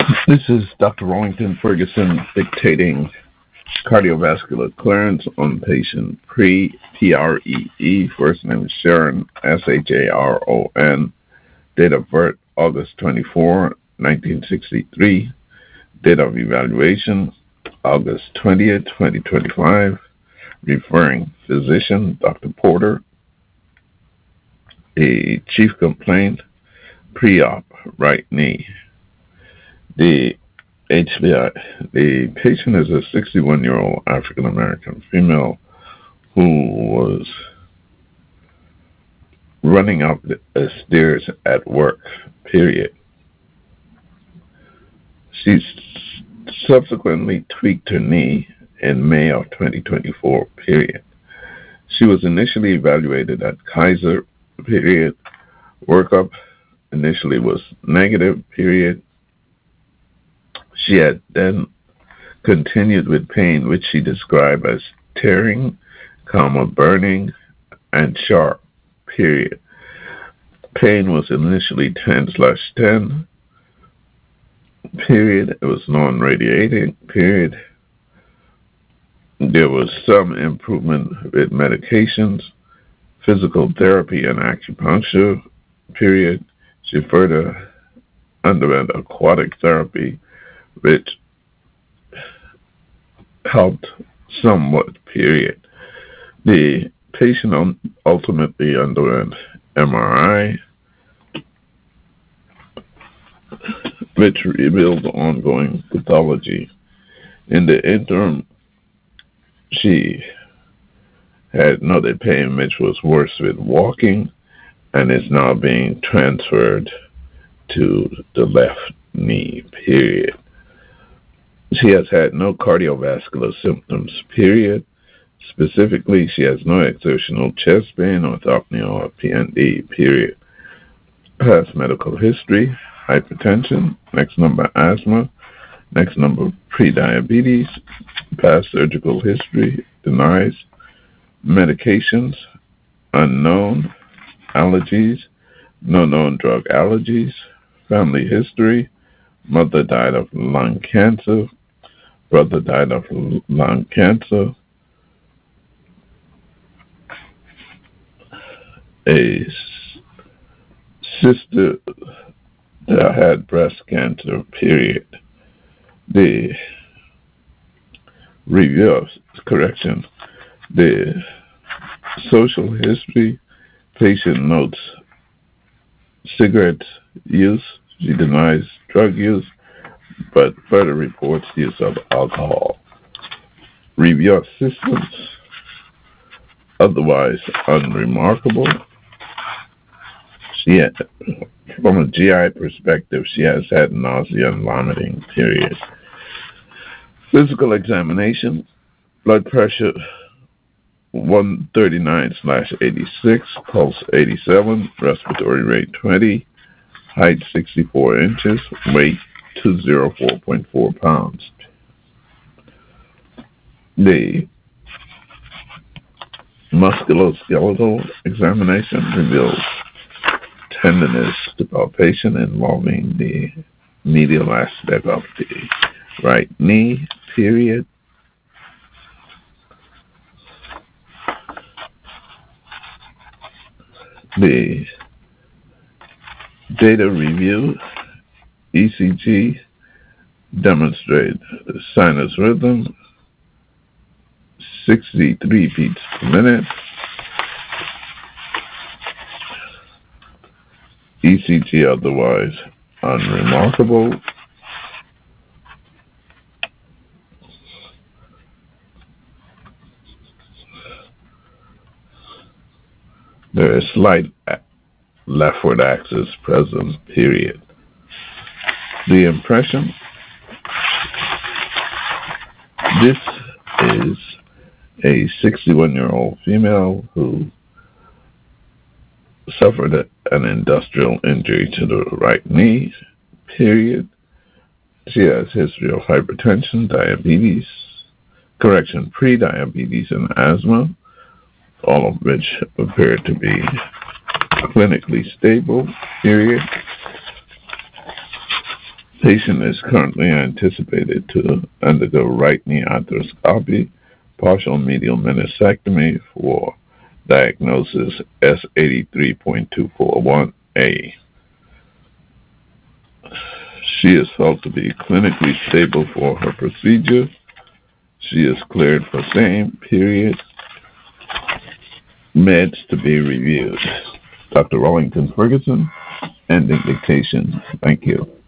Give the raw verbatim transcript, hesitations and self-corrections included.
This is Doctor Rollington Ferguson dictating cardiovascular clearance on patient pre-P R E E. First name is Sharon, S H A R O N. Date of birth, August twenty-fourth, nineteen sixty-three. Date of evaluation, August twentieth, twenty twenty-five. Referring physician, Doctor Porter. A chief complaint, pre-op, right knee. The H B I. The patient is a sixty-one-year-old African-American female who was running up the stairs at work, period. She subsequently tweaked her knee in May of twenty twenty-four, period. She was initially evaluated at Kaiser, period. Workup initially was negative, period. She had then continued with pain, which she described as tearing, comma, burning, and sharp, period. Pain was initially ten slash ten, period. It was non-radiating, period. There was some improvement with medications, physical therapy, and acupuncture, period. She further underwent aquatic therapy, which helped somewhat, period. The patient ultimately underwent M R I, which revealed ongoing pathology. In the interim, she had noted pain, which was worse with walking, and is now being transferred to the left knee, period. She has had no cardiovascular symptoms, period. Specifically, she has no exertional chest pain, orthopnea, or P N D, period. Past medical history, hypertension, next number asthma, next number prediabetes, past surgical history, denies, medications, unknown, allergies, no known drug allergies, family history, mother died of lung cancer, brother died of lung cancer, a sister that had breast cancer, period. The review of correction, the social history, patient notes cigarette use, she denies drug use, but further reports use of alcohol. Review of systems, otherwise unremarkable. She had, from a G I perspective, she has had nausea and vomiting, period. Physical examination, blood pressure one thirty-nine slash eighty-six, pulse eighty-seven, respiratory rate twenty, height sixty-four inches, weight two hundred four point four pounds. The musculoskeletal examination reveals tenderness to palpation involving the medial aspect of the right knee, period. The data review, E C G, demonstrate sinus rhythm, sixty-three beats per minute. E C G otherwise unremarkable. There is slight leftward axis present, period. The impression, this is a sixty-one-year-old female who suffered an industrial injury to the right knee, period. She has history of hypertension, diabetes, correction, pre-diabetes and asthma, all of which appear to be clinically stable, period. Patient is currently anticipated to undergo right knee arthroscopy, partial medial meniscectomy for diagnosis S eighty-three point two four one A. She is felt to be clinically stable for her procedure. She is cleared for same period meds to be reviewed. Doctor Wellington Ferguson, ending dictation. Thank you.